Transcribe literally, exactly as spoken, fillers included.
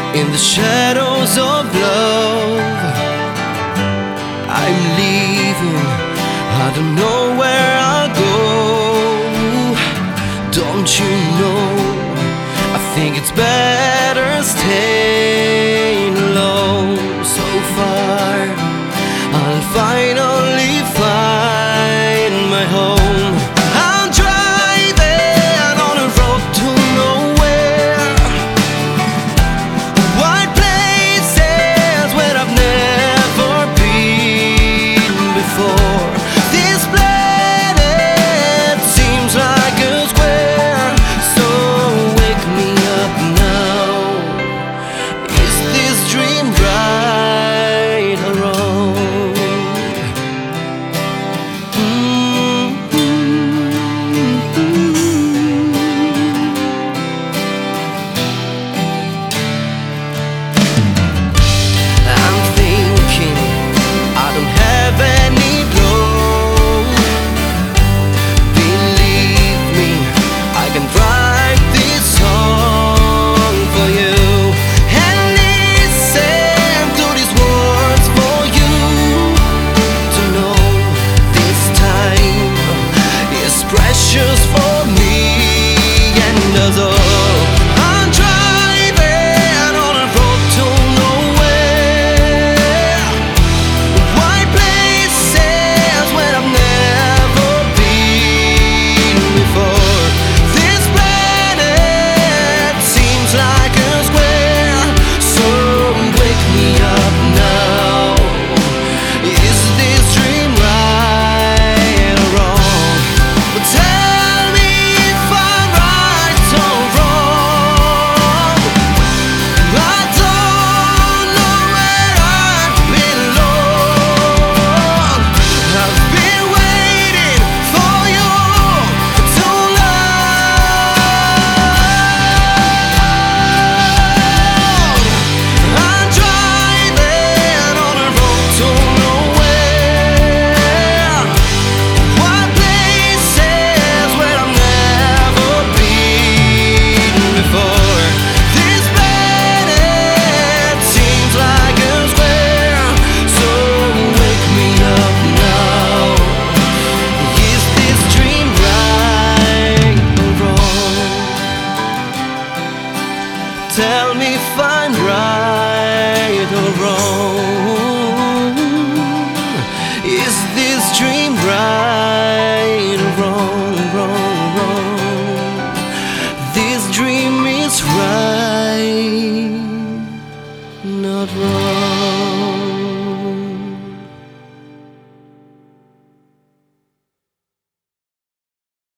In the shadows of love, I'm leaving, I don't know where I'll go. Don't you know, I think it's better staying alone. So far, I'll finally find my home. I'm driving on a road to nowhere, wide places where I've never been before. This planet seems like a square, so wake me up now. Is this dream right or wrong? I'm thinking I don't have any dough. Believe me, I can write this song for you and listen to these words for you to know this time is precious for me and us all. I'm driving on a road to nowhere, wide places where I've never been before. This planet seems like a square, so wake me up now. Is this dream right or wrong? But tell me if I'm right or wrong. I don't know where I belong. I've been waiting for you for too long. I'm driving on a road to nowhere, wide places where I've never been before. This planet seems like a square, so wake me up now. Is this dream right or wrong? Tell me if I'm right or wrong. Is this dream right or wrong, wrong, wrong? This dream is right, not wrong.